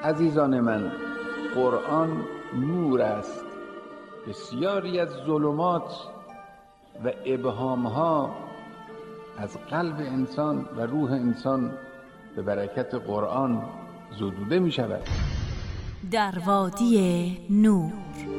عزیزان من، قرآن نور است. بسیاری از ظلمات و ابهامها از قلب انسان و روح انسان به برکت قرآن زدوده می شود. در وادی نور.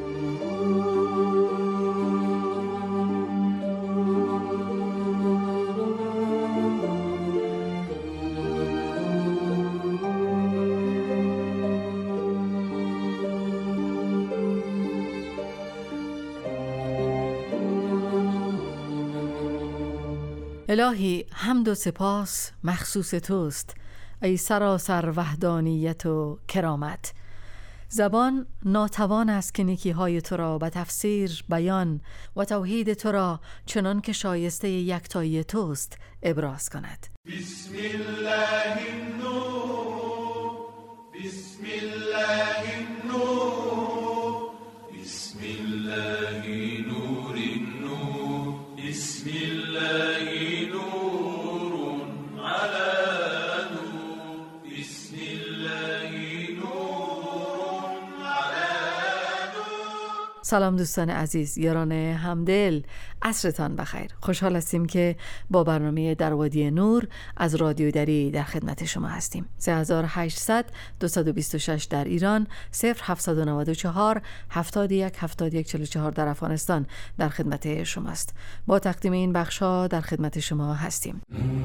الهی حمد و سپاس مخصوص توست، ای سراسر وحدانیت و کرامت. زبان ناتوان است که نیکی‌های تو را به تفسیر، بیان و توحید تو را چنان که شایسته یکتایی توست ابراز کند. بسم الله النور، بسم الله النور، بسم الله نور النور، بسم الله نور على نور، بسم الله نور على نور. سلام دوستان عزیز، یاران همدل، عصرتان بخیر. خوشحال هستیم که با برنامه در وادی نور از رادیو دری در خدمت شما هستیم. 3800 226 در ایران، 0794 71 71 44 در افغانستان در خدمت شماست. با تقدیم این بخش‌ها در خدمت شما هستیم.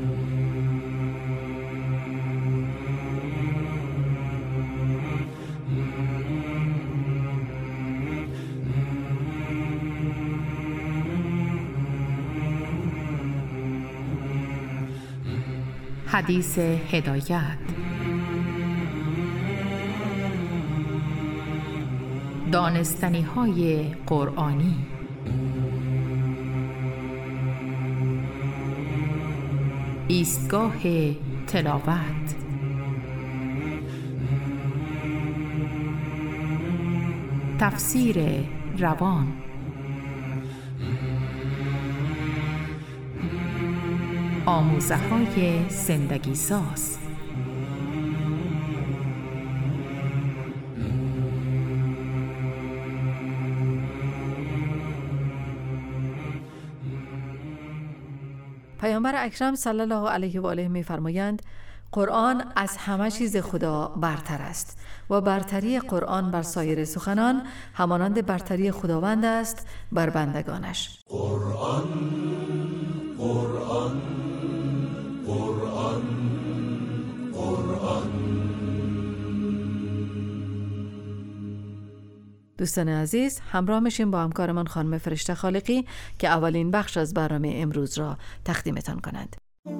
حدیث هدایت. دانستنی های قرآنی. ایستگاه تلاوت. تفسیر روان. آموزه‌های زندگی ساز. پیامبر اکرم صلی الله علیه و آله می‌فرمایند قرآن از همه چیز خدا برتر است و برتری قرآن بر سایر سخنان همانند برتری خداوند است بر بندگانش. قرآن قرآن قرآن قرآن. دوستان عزیز، همراه میشیم با همکارمان خانم فرشته خالقی که اولین بخش از برنامه امروز را تقدیمتان کنند.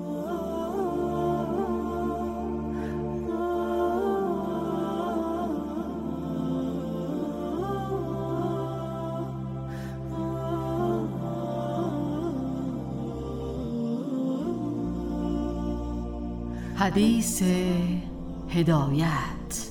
حدیث هدایت.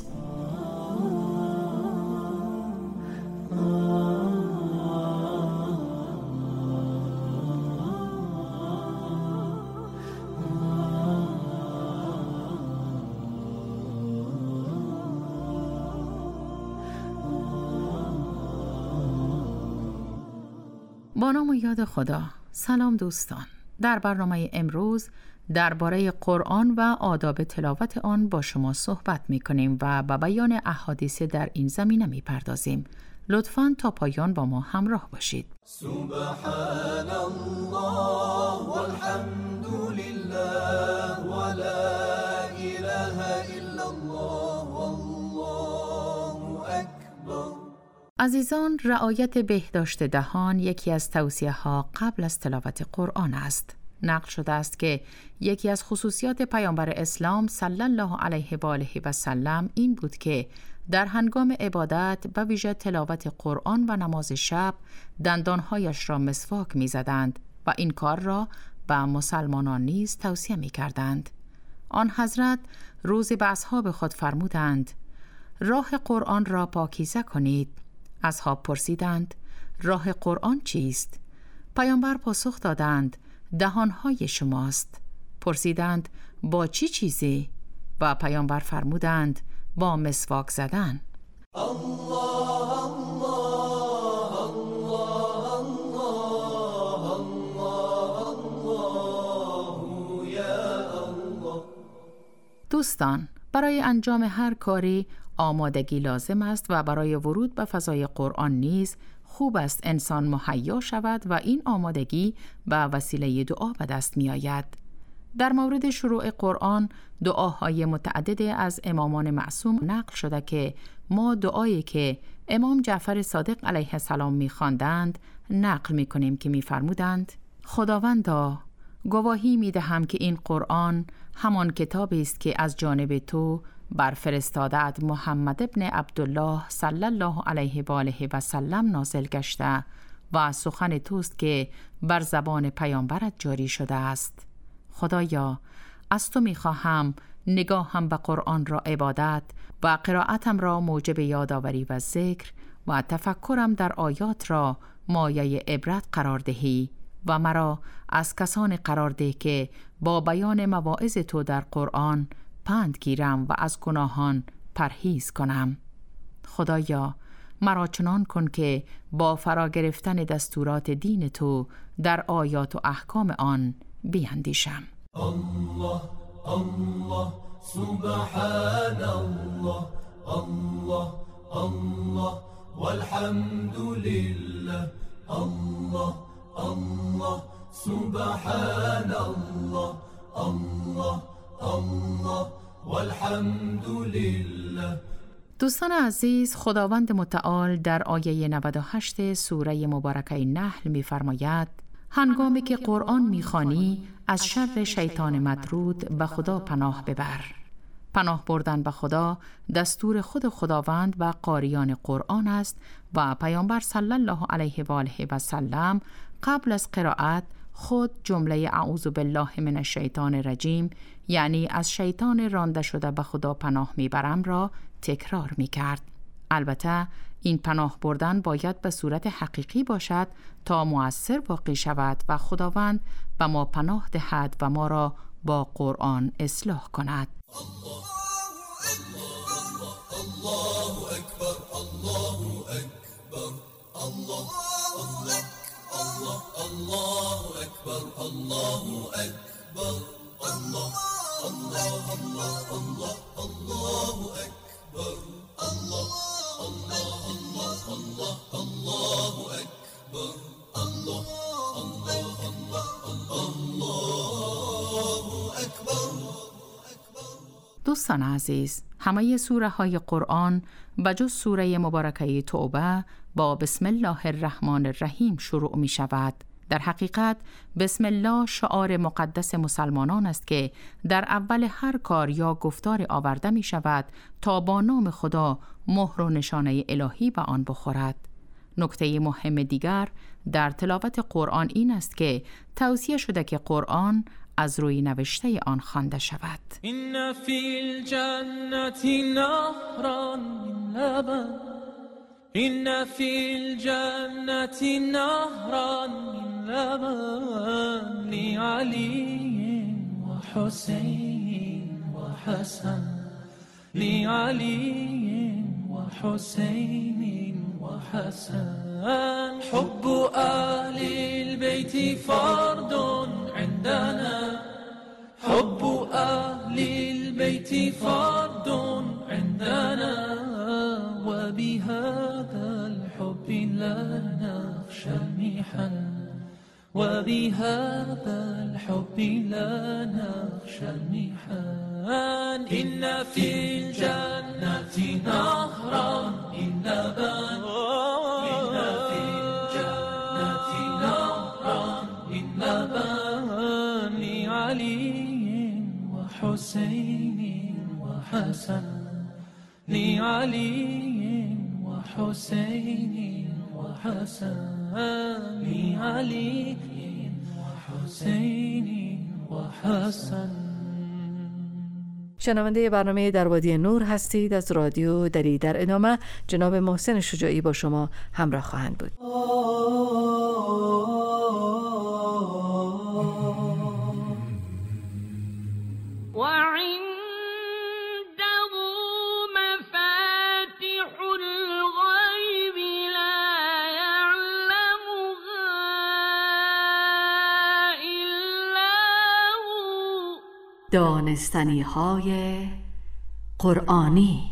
با نام و یاد خدا. سلام دوستان. در برنامه امروز درباره قرآن و آداب تلاوت آن با شما صحبت می‌کنیم و به بیان احادیث در این زمینه می‌پردازیم. لطفاً تا پایان با ما همراه باشید. سبحان الله والحمد لله ولا اله الا الله والله اکبر. عزیزان، رعایت بهداشت دهان یکی از توصیه‌ها قبل از تلاوت قرآن است. نقل شده است که یکی از خصوصیات پیامبر اسلام صلی الله علیه و آله و سلم این بود که در هنگام عبادت به ویژه تلاوت قرآن و نماز شب دندانهایش را مسواک می‌زدند و این کار را به مسلمانان نیز توصیه می‌کردند. آن حضرت روزی به اصحاب خود فرمودند: راه قرآن را پاکیزه کنید. اصحاب پرسیدند: راه قرآن چیست؟ پیامبر پاسخ دادند: دهانهای شماست. پرسیدند: با چی چیزی؟ و پیامبر فرمودند: با مسواک زدن. دوستان، برای انجام هر کاری آمادگی لازم است و برای ورود به فضای قرآن نیز خوب است انسان مهیا شود و این آمادگی به وسیله دعا به دست می آید. در مورد شروع قرآن دعاهای متعدد از امامان معصوم نقل شده که ما دعایی که امام جعفر صادق علیه السلام می خواندند نقل می کنیم که می فرمودند: خداوندا، گواهی می دهم که این قرآن همان کتابی است که از جانب تو بر فرستاده‌ات محمد ابن عبدالله صلی الله علیه و آله و سلم نازل گشته و سخن توست که بر زبان پیامبرت جاری شده است. خدایا، از تو می‌خواهم نگاهم به قرآن را عبادت و قرائتم را موجب یادآوری و ذکر و تفکرم در آیات را مایه عبرت قرار دهی و مرا از کسان قرار ده که با بیان مواعظ تو در قرآن پند گیرم و از گناهان پرهیز کنم. خدایا، مرا چنان کن که با فرا گرفتن دستورات دین تو در آیات و احکام آن بیندیشم. الله الله سبحان الله الله الله والحمد لله الله الله سبحان الله الله الله والحمد لله. دوستان عزیز، خداوند متعال در آیه 98 سوره مبارکه نحل می‌فرماید: هنگامی که قرآن می‌خوانی از شر شیطان مطرود به خدا پناه ببر. پناه بردن به خدا دستور خود خداوند و قاریان قرآن است و پیامبر صلی الله علیه و آله و سلم قبل از قرائت خود جمله اعوذ بالله من الشیطان الرجیم، یعنی از شیطان رانده شده به خدا پناه میبرم را تکرار میکرد. البته این پناه بردن باید به صورت حقیقی باشد تا مؤثر واقع شود و خداوند به ما پناه دهد و ما را با قرآن اصلاح کند. الله اکبر الله اکبر الله الله الله اکبر الله اکبر الله الله الله الله الله اکبر الله الله الله الله الله اکبر الله الله الله الله اکبر. دوستان عزیز، همه سوره های قرآن بجز سوره مبارکه توبه با بسم الله الرحمن الرحیم شروع می شود. در حقیقت بسم الله شعار مقدس مسلمانان است که در اول هر کار یا گفتار آورده می شود تا با نام خدا مهر و نشانه الهی به آن بخورد. نکته مهم دیگر در تلاوت قرآن این است که توصیه شده که قرآن از روی نوشته آن خوانده شود. این فی الجنة نهرا من لبن این فی الجنة نهرا من لبن لعلی و حسین و حسن لعلی و حسین و حسن حب اهل البيت فرد عندنا حب اهل البيت فرد عندنا وبهذا الحب لا نخشى المحن وبهذا الحب لا نخشى المحن إن في الجنة نهرا من لبن إن في الجنة نهرا من لبن لعلي وحسين وحسن لعلي وحسين وحسن لعلي وحسين وحسن. شنونده برنامه در وادی نور هستید از رادیو دری. در ادامه جناب محسن شجاعی با شما همراه خواهند بود. وعنده دانستنی‌های قرآنی.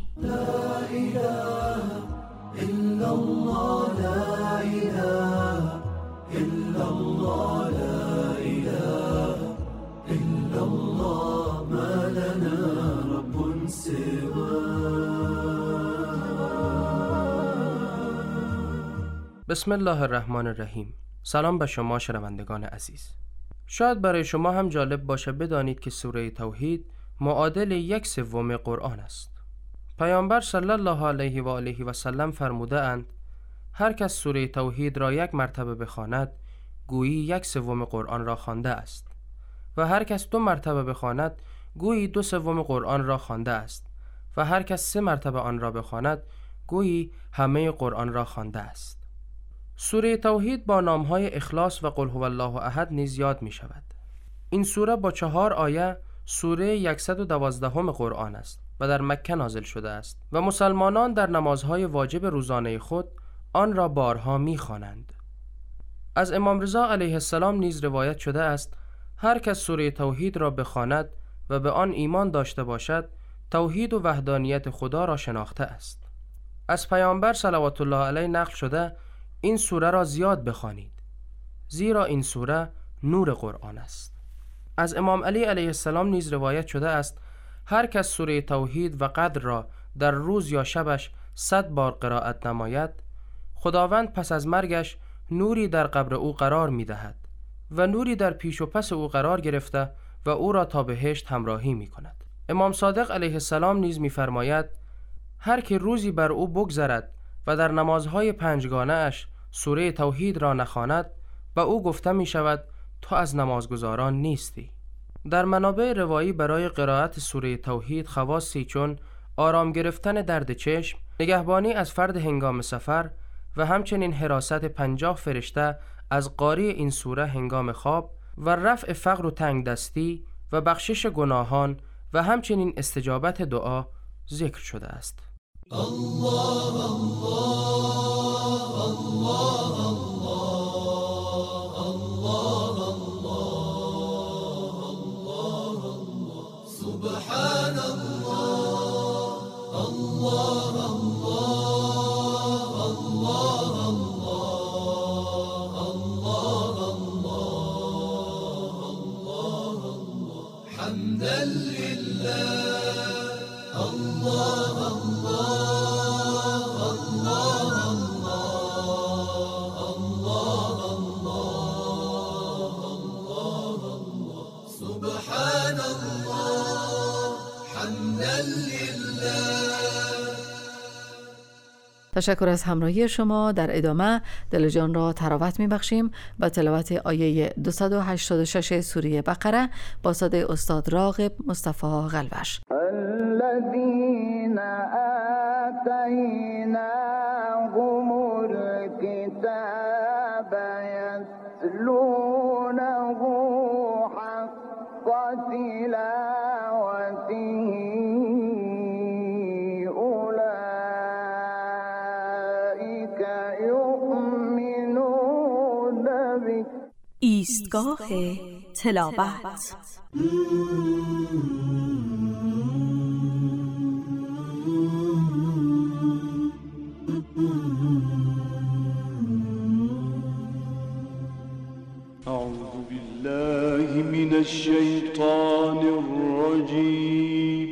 بسم الله الرحمن الرحیم. سلام به شما شنوندگان عزیز. شاید برای شما هم جالب باشه بدانید که سوره توحید معادل 1/3 قرآن است. پیامبر صلی الله علیه و آله و سلم فرموده اند هر کس سوره توحید را 1 مرتبه بخواند گویی 1/3 قرآن را خوانده است و هر کس 2 مرتبه بخواند گویی 2/3 قرآن را خوانده است و هر کس 3 مرتبه آن را بخواند گویی همه قرآن را خوانده است. سوره توحید با نامهای اخلاص و قل هو الله احد نیز یاد می شود. این سوره با 4 آیه سوره 112 قرآن است و در مکه نازل شده است و مسلمانان در نمازهای واجب روزانه خود آن را بارها می خوانند. از امام رضا علیه السلام نیز روایت شده است هر کس سوره توحید را بخواند و به آن ایمان داشته باشد توحید و وحدانیت خدا را شناخته است. از پیامبر صلوات الله علیه نقل شده این سوره را زیاد بخوانید زیرا این سوره نور قرآن است. از امام علی علیه السلام نیز روایت شده است هر کس سوره توحید و قدر را در روز یا شبش 100 بار قرائت نماید خداوند پس از مرگش نوری در قبر او قرار می دهد و نوری در پیش و پس او قرار گرفته و او را تا بهشت همراهی می کند. امام صادق علیه السلام نیز می فرماید هر که روزی بر او بگذرد و در نمازهای 5 گانه اش سوره توحید را نخواند با او گفته می شود تو از نمازگزاران نیستی. در منابع روایی برای قرائت سوره توحید خواصی چون آرام گرفتن درد چشم، نگهبانی از فرد هنگام سفر و همچنین حراست 50 فرشته از قاری این سوره هنگام خواب و رفع فقر و تنگ دستی و بخشش گناهان و همچنین استجابت دعا ذکر شده است. الله الله الله الله الله الله سبحان الله الله الله الله الله الله الله حمدا لله الله تشکر از همراهی شما. در ادامه دل جان را تراوت می‌بخشیم با تلاوت آیه 286 سوره بقره با صدای استاد راغب مصطفی قلوش. الذين آتيناهم الكتاب يتلونه حق تلاوته ایستگاه تلاوت. أعوذ بالله من الشيطان الرجيم.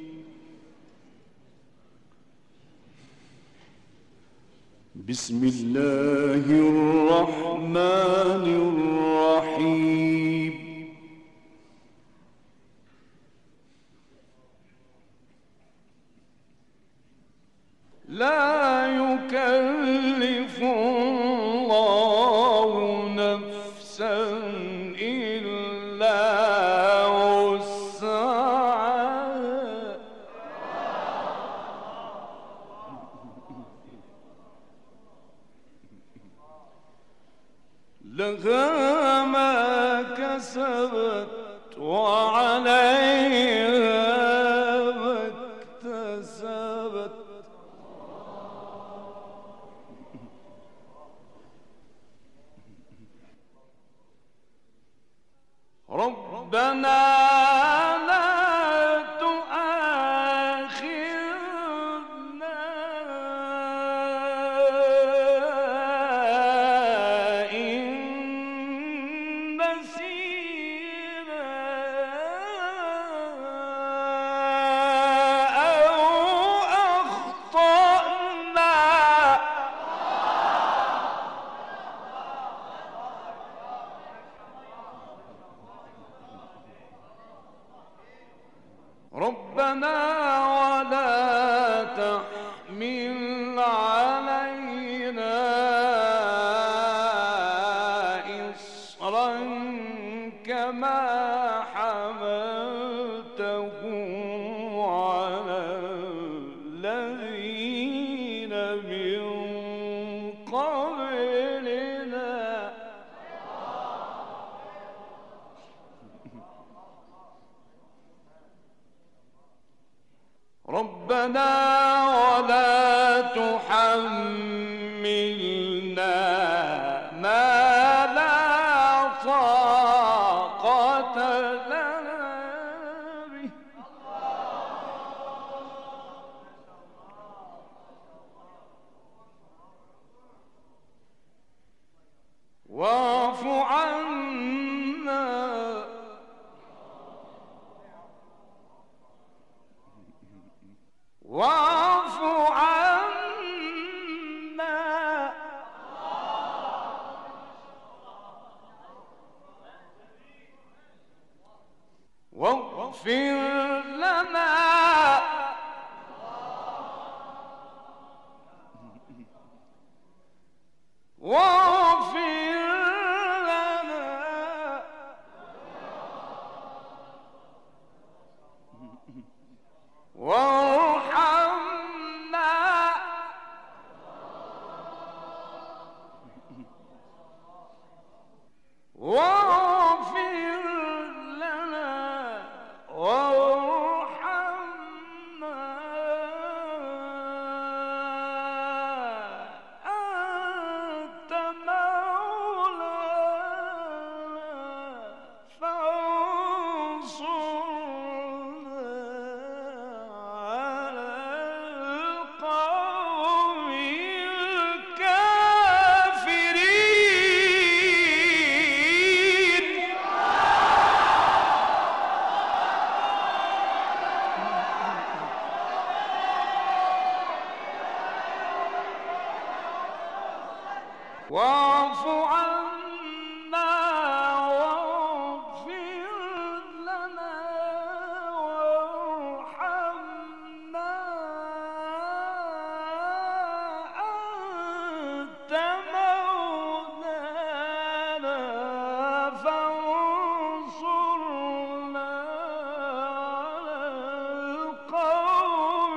بسم الله الرحمن الرحيم. لا يكلف الله نفسا إلا وسعها لها ما كسبت وعليها ما اكتسبت ربنا لا ربنا ولا تحمل علينا إصرا كما حملته على الذين من قبلنا ربنا ولا تحملنا ما لا طاقة لنا به واعف عنا واعف عنا واغفر لنا واغفر لنا وارحمنا واغفر لنا وارحمنا أنت مولانا فانصرنا على القوم الكافرين واعف عنا واغفر لنا وارحمنا أنت مولانا فانصرنا على القوم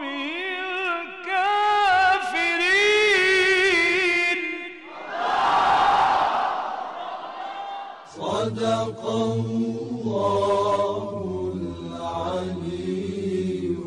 الكافرين صدق الله العلي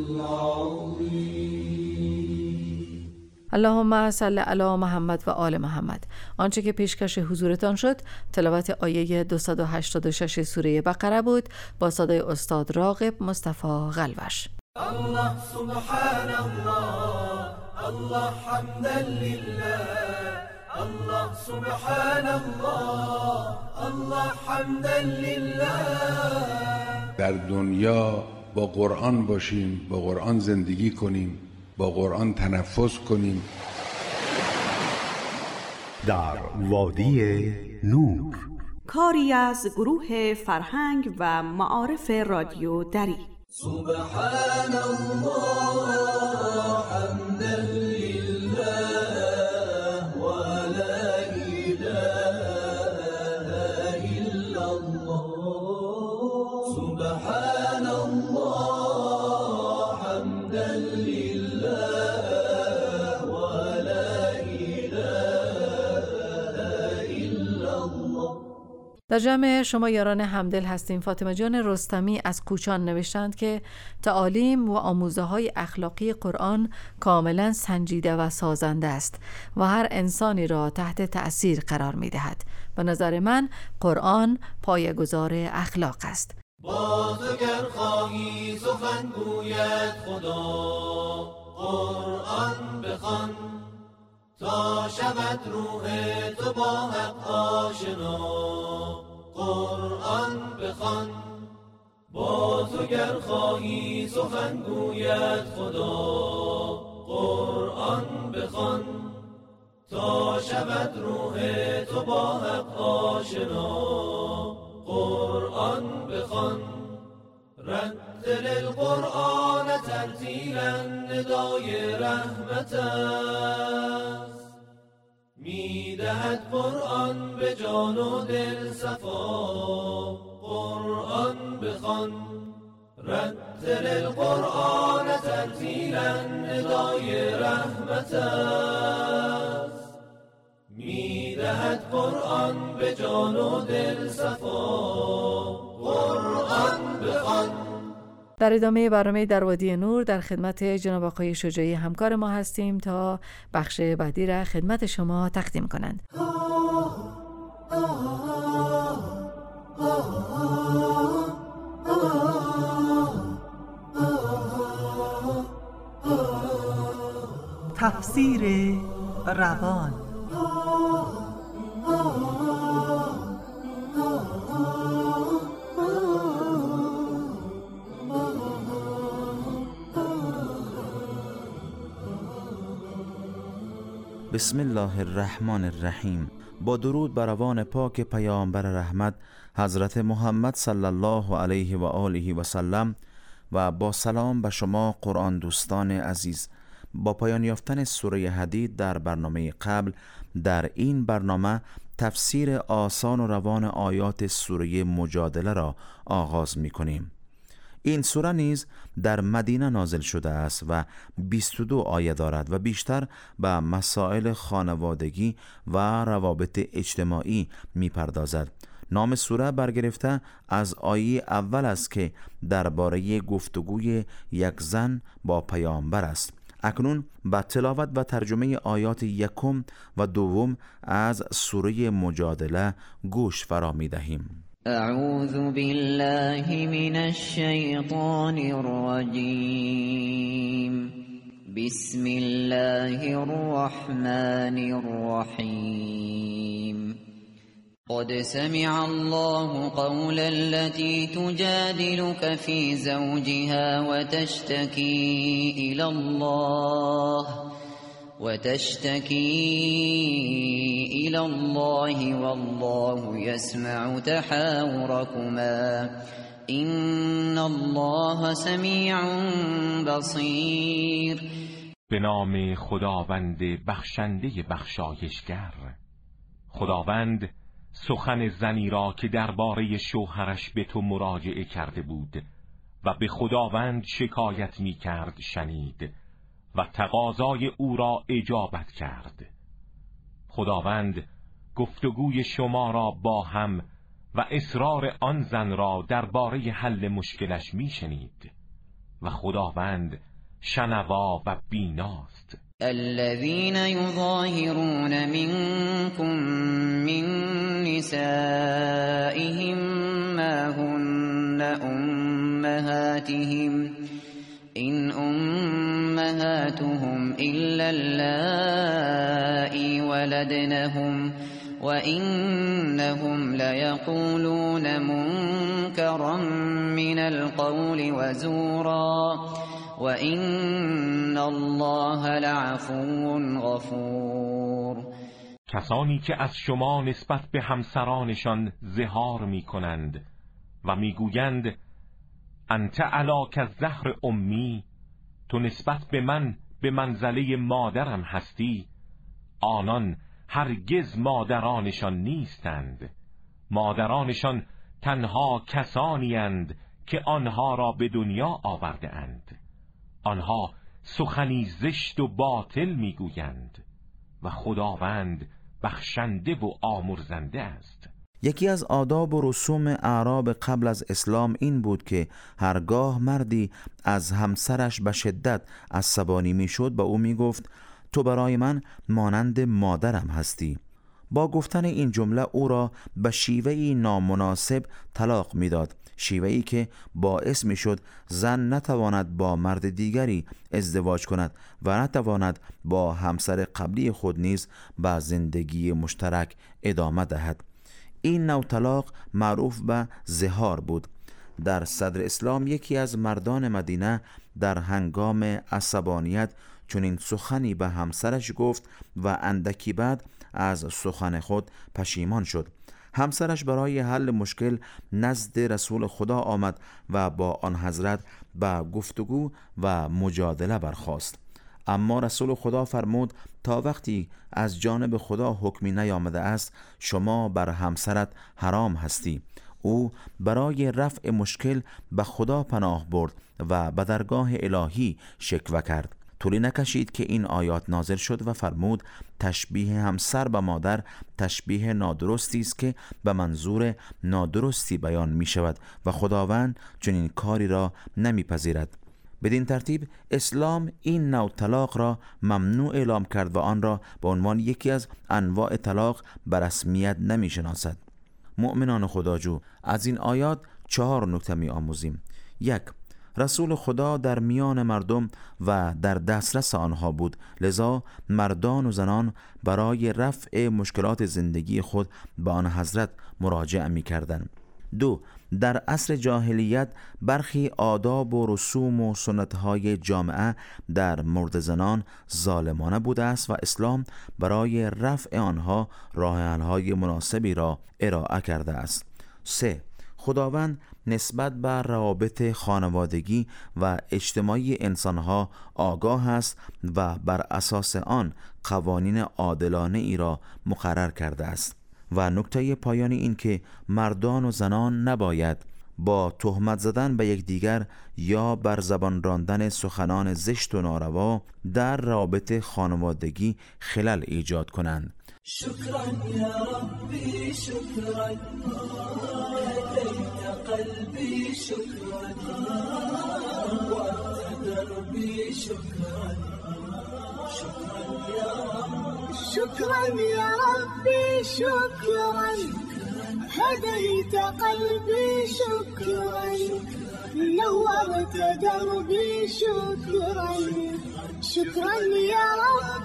العظيم. اللهم صل علی محمد و آل محمد. آنچه که پیشکش حضورتان شد تلاوت آیه 286 سوره بقره بود با صدای استاد راغب مصطفی غلوش. الله سبحان الله الله حمدا لله الله سبحان الله الله حمدا لله. در دنیا با قرآن باشیم، با قرآن زندگی کنیم، با قرآن تنفس کنیم. در وادی نور، کاری از گروه فرهنگ و معارف رادیو دری. سبحان الله حمدا لله ولا إله إلا الله. سبحان الله حمدا لله ولا إله إلا الله. در جمع شما یاران همدل هستیم. فاطمه جان رستمی از کوچان نوشتند که تعالیم و آموزه‌های اخلاقی قرآن کاملا سنجیده و سازنده است و هر انسانی را تحت تأثیر قرار می‌دهد. به نظر من قرآن پایه‌گذار اخلاق است. باز اگر خواهی سخن گوید خدا، قرآن بخوان تا شود روح تو با حق آشنا. قرآن بخوان باز اگر خواهی سخن گوید خدا، قرآن بخوان تا شود روح تو با حق آشنا. قرآن بخوان رتل القرآن ترتیلا ندای رحمت است. میدهد قرآن به جان و دل صفا، قرآن بخوان رتل القرآن ترتیلا ندای رحمت است. میدهد قرآن به جان و دل صفا، قرآن بخوان. در ادامه برنامه در وادی نور در خدمت جناب آقای شجاعی همکار ما هستیم تا بخش بعدی را خدمت شما تقدیم کنند. تفسیر روان. بسم الله الرحمن الرحیم. با درود بر روان پاک پیامبر رحمت حضرت محمد صلی الله علیه و آله و سلم و با سلام به شما قرآن دوستان عزیز. با پایان یافتن سوره حدید در برنامه قبل، در این برنامه تفسیر آسان و روان آیات سوره مجادله را آغاز می کنیم. این سوره نیز در مدینه نازل شده است و 22 آیه دارد و بیشتر به مسائل خانوادگی و روابط اجتماعی می پردازد. نام سوره برگرفته از آیه اول است که درباره گفتگوی یک زن با پیامبر است. اکنون با تلاوت و ترجمه آیات یکم و دوم از سوره مجادله گوش فرا می دهیم. اعوذ بالله من الشیطان الرجیم. بسم الله الرحمن الرحیم. قد سمع الله قول التي تجادلك في زوجها وتشتكي إلى الله والله يسمع تحاوركما إن الله سميع بصير. به نام خداوند بخشنده بخشایشگر. خداوند سخن زنی را که درباره شوهرش به تو مراجعه کرده بود و به خداوند شکایت می کرد شنید و تقاضای او را اجابت کرد. خداوند گفتگوی شما را با هم و اصرار آن زن را درباره حل مشکلش می شنید و خداوند شنوا و بیناست. الذين يظاهرون منكم من نسائهم ما هن أمهاتهم إن أمهاتهم إلا اللائي ولدنهم وإنهم ليقولون منكرا من القول وزورا وَإِنَّ اللَّهَ لَعَفُوٌّ غَفُورٌ. کسانی که از شما نسبت به همسرانشان ظهار می کنند و می گویند انت علاک الزهر امی، تو نسبت به من به منزله مادرم هستی، آنان هرگز مادرانشان نیستند. مادرانشان تنها کسانی اند که آنها را به دنیا آورده اند. آنها سخنی زشت و باطل میگویند و خداوند بخشنده و آمرزنده است. یکی از آداب و رسوم اعراب قبل از اسلام این بود که هرگاه مردی از همسرش به شدت عصبانی میشد به او میگفت تو برای من مانند مادرم هستی. با گفتن این جمله او را به شیوهی نامناسب طلاق میداد، شیوهی که باعث میشد زن نتواند با مرد دیگری ازدواج کند و نتواند با همسر قبلی خود نیز به زندگی مشترک ادامه دهد. این نوع طلاق معروف به زهار بود. در صدر اسلام یکی از مردان مدینه در هنگام عصبانیت چنین سخنی به همسرش گفت و اندکی بعد از سخن خود پشیمان شد. همسرش برای حل مشکل نزد رسول خدا آمد و با آن حضرت به گفتگو و مجادله برخاست. اما رسول خدا فرمود تا وقتی از جانب خدا حکمی نیامده است شما بر همسرت حرام هستی. او برای رفع مشکل به خدا پناه برد و به درگاه الهی شکوه کرد. طولی نکشید که این آیات نازل شد و فرمود تشبیه همسر به مادر تشبیه نادرستی است که به منظور نادرستی بیان می شود و خداوند چنین کاری را نمیپذیرد. بدین ترتیب اسلام این نوع طلاق را ممنوع اعلام کرد و آن را به عنوان یکی از انواع طلاق به رسمیت نمی شناسد. مؤمنان خداجو، از این آیات 4 نکته می آموزیم. 1. رسول خدا در میان مردم و در دسترس آنها بود، لذا مردان و زنان برای رفع مشکلات زندگی خود به آن حضرت مراجعه می کردند. 2. در عصر جاهلیت برخی آداب و رسوم و سنتهای جامعه در مورد زنان ظالمانه بوده است و اسلام برای رفع آنها راه حل‌های مناسبی را ارائه کرده است. 3. خداوند نسبت به روابط خانوادگی و اجتماعی انسانها آگاه است و بر اساس آن قوانین عادلانه ای را مقرر کرده است. و نکته پایانی این که مردان و زنان نباید با تهمت زدن به یکدیگر یا بر زبان راندن سخنان زشت و ناروا در روابط خانوادگی خلل ایجاد کنند. شكرا يا ربي شكرا هديت قلبي شكرا وأنت دربي شكرا شكرا يا رب شكرا يا ربي شكرا هديت قلبي شكرا نورت دربي شكرا شكرا يا رب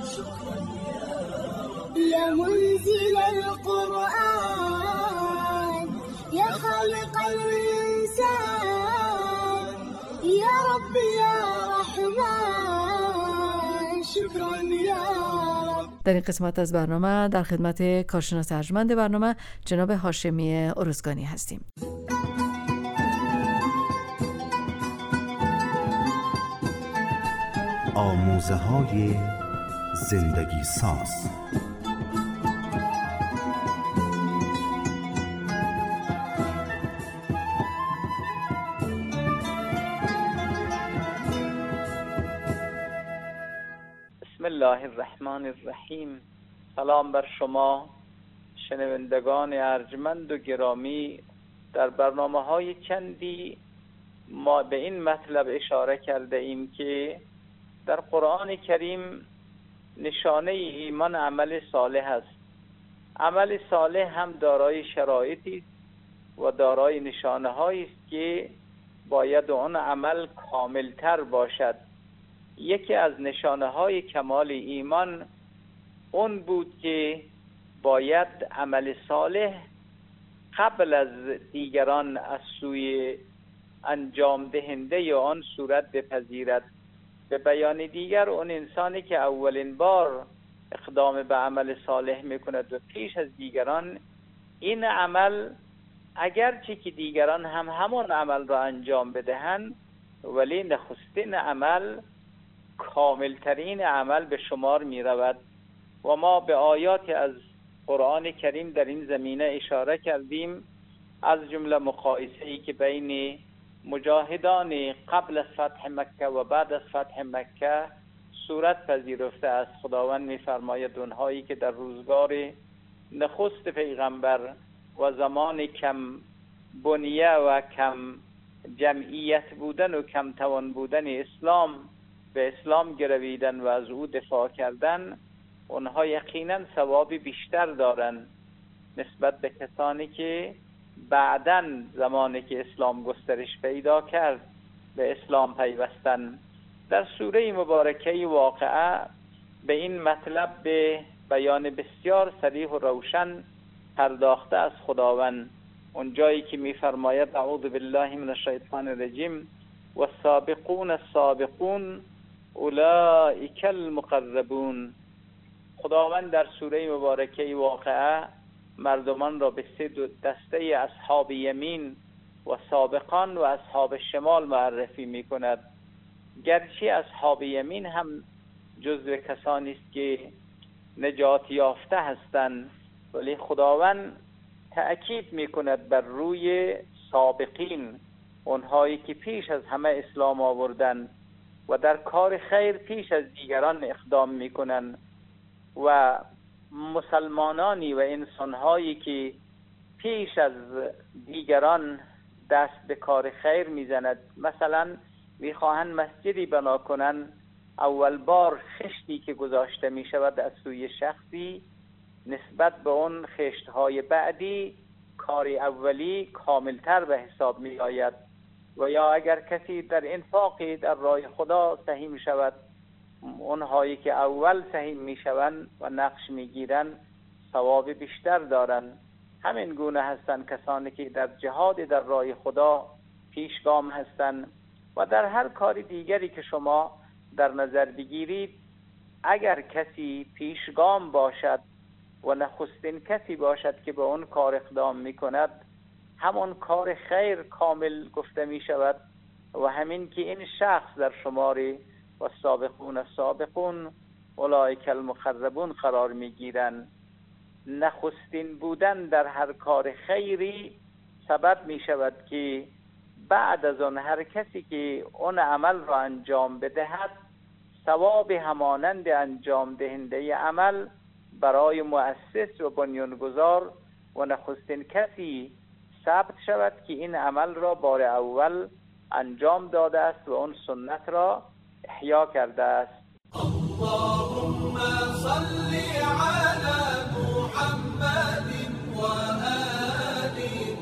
يا منزل القرآن يا خالق الإنسان يا رب يا رحمن شكرا يا رب. در این قسمت از برنامه در خدمت کارشناس ارجمند برنامه جناب هاشمی ارزگانی هستیم. آموزه‌های زندگی ساز. بسم الله الرحمن الرحیم. سلام بر شما شنوندگان ارجمند و گرامی. در برنامه‌های چندی ما به این مطلب اشاره کرده ایم که در قرآن کریم نشانه ایمان عمل صالح است. عمل صالح هم دارای شرایطی است و دارای نشانه‌هایی است که باید آن عمل کاملتر باشد. یکی از نشانه‌های کمال ایمان اون بود که باید عمل صالح قبل از دیگران از سوی انجام دهنده آن صورت بپذیرد. به بیان دیگر اون انسانی که اولین بار اقدام به عمل صالح میکند و پیش از دیگران این عمل اگرچه که دیگران هم همان عمل را انجام بدهند ولی نخستین عمل کاملترین عمل به شمار می رود و ما به آیات از قرآن کریم در این زمینه اشاره کردیم، از جمله مقایسه‌ای که بین مجاهدان قبل از فتح مکه و بعد از فتح مکه صورت پذیرفته است. خداوند می‌فرماید اونهایی که در روزگار نخست پیغمبر و زمان کم بنیه و کم جمعیت بودن و کم توان بودن اسلام به اسلام گرویدن و از او دفاع کردن، اونها یقینا ثواب بیشتر دارن نسبت به کسانی که بعداً زمانی که اسلام گسترش پیدا کرد به اسلام پیوستن. در سوره مبارکه واقعه به این مطلب به بیان بسیار صریح و روشن پرداخته از خداوند. اون جایی که می‌فرماید اعوذ بالله من الشیطان الرجیم والسابقون السابقون اولئک المقربون. خداوند در سوره مبارکه واقعه مردمان را به سه دسته اصحاب یمین و سابقان و اصحاب شمال معرفی می کند. گرچه اصحاب یمین هم جزو کسانی است که نجات یافته هستند، ولی خداوند تأکید می کند بر روی سابقین، اونهایی که پیش از همه اسلام آوردن و در کار خیر پیش از دیگران اقدام می کنند، و مسلمانانی و انسانهایی که پیش از دیگران دست به کار خیر میزند. مثلا میخواهند مسجدی بنا کنند، اول بار خشتی که گذاشته می شود از سوی شخصی نسبت به اون خشتهای بعدی کار اولی کاملتر به حساب می آید. و یا اگر کسی در انفاقی در راه خدا سهیم شود، اونهایی که اول سهیم می شوند و نقش می گیرند ثواب بیشتر دارند. همین گونه هستند کسانی که در جهاد در راه خدا پیشگام هستند. و در هر کار دیگری که شما در نظر بگیرید، اگر کسی پیشگام باشد و نخستین کسی باشد که به اون کار اقدام می کند، همون کار خیر کامل گفته می شود. و همین که این شخص در شماره و سابقون اولئک المقربون قرار می گیرند. نخستین بودن در هر کار خیری سبب می شود که بعد از آن هر کسی که اون عمل را انجام بدهد، ثواب همانند انجام دهنده عمل برای مؤسس و بنیانگذار و نخستین کسی ثبت شود که این عمل را بار اول انجام داده است و اون سنت را احیا کرده است. اللهم صل علی محمد و آل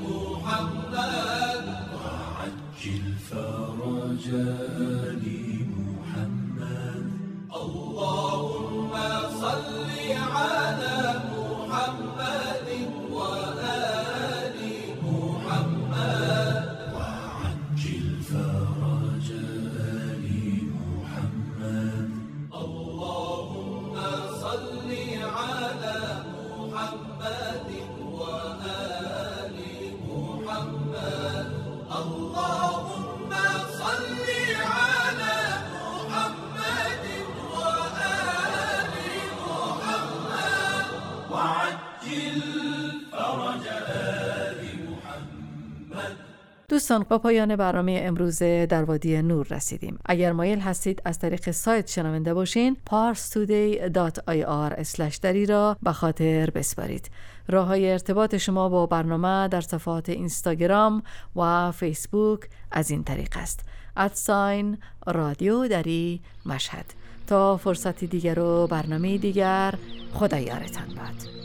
محمد وعجل فرج آل محمد. اللهم صل علی محمد و آل محمد وعجل فرج آل محمد. اللهم صل على محمد وآل محمد. اللهم صل على محمد وآل محمد وعجل فرج آل محمد. دوستان، با پایان برنامه امروز در وادی نور رسیدیم. اگر مایل هستید از طریق سایت شنونده باشین، parstoday.ir/دری را به خاطر بسپارید. راه‌های ارتباط شما با برنامه در صفحات اینستاگرام و فیسبوک از این طریق است: رادیو دری مشهد. تا فرصتی دیگر و برنامه دیگر، خدا یارتان باد.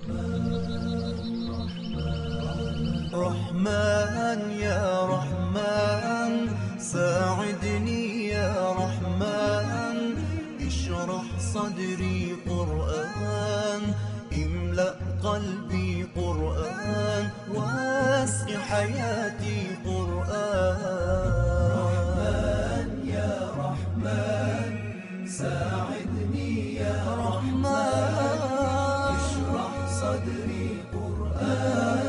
رحمن يا رحمن ساعدني يا رحمن اشرح صدري قرآن املأ قلبي قرآن واسع حياتي قرآن. رحمن يا رحمن ساعدني يا رحمن اشرح صدري قرآن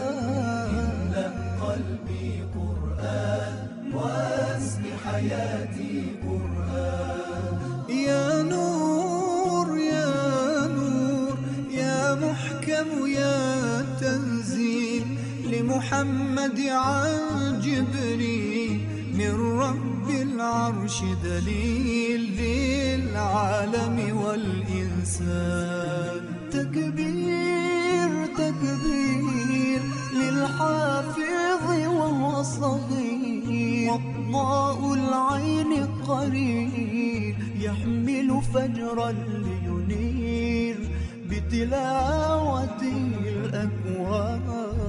قلبي قرآن واسع حياتي قرآن. يا نور يا نور يا محكم يا تنزيل لمحمد عن جبريل من رب العرش دليل للعالم والإنسان. تكبير تكبير للحافظ وهو صغير وضاء العين قرير يحمل فجرا لينير بتلاوته الأكوان.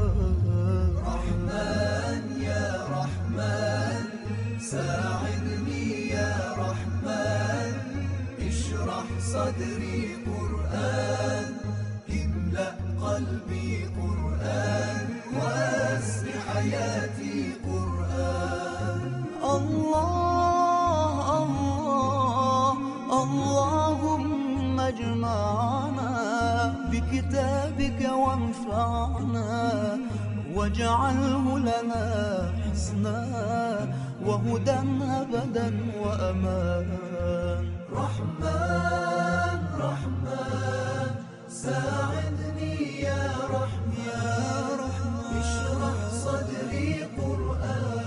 رحمن يا رحمن ساعدني يا رحمن اشرح صدري قرآن املأ قلبي قرآن واسع حياتي قرآن. الله الله اللهم اجمعنا بكتابك وانفعنا واجعله لنا حسنا وهدى أبدا وأمان. رحمن رحمن ساعدني يا رحمن اشرح صدري قرآن